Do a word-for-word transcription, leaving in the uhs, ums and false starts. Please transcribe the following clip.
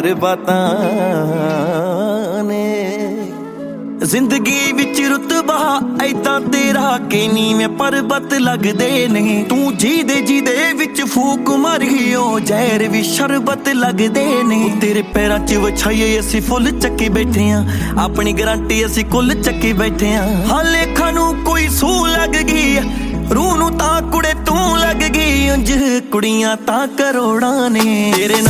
ਬਾਤਾਂ ਨੇ। ਜ਼ਿੰਦਗੀ ਵਿੱਚ ਰੁਤਬਾ ਐਦਾਂ ਤੇਰਾ ਕਿ ਨੀਵੇਂ ਪਰਬਤ ਲੱਗਦੇ ਨੇ। ਤੂੰ ਜੀਦੇ ਜੀਦੇ ਵਿੱਚ ਫੂਕ ਮਾਰੀ ਓ ਜ਼ਹਿਰ ਵੀ ਸ਼ਰਬਤ ਲੱਗਦੇ ਨੇ। ਤੇਰੇ ਪੈਰਾਂ 'ਚ ਵਿਛਾਈਏ ਅਸੀਂ ਫੁੱਲ ਚੱਕੀ ਬੈਠੇ ਆਂ, ਆਪਣੀ ਗਰੰਟੀ ਅਸੀਂ ਕੁੱਲ ਚੱਕੀ ਬੈਠੇ ਆਂ। ਹਾਲੇ ਖਾਨੂੰ ਕੋਈ ਸੂ ਲੱਗ ਗਈ ਰੂਹ ਨੂੰ ਤਾਂ ਕੁੜੇ ਤੂੰ ਲੱਗ ਗਈ। ਉਂਝ ਕੁੜੀਆਂ ਤਾਂ ਕਰੋੜਾਂ ਨੇ ਤੇਰੇ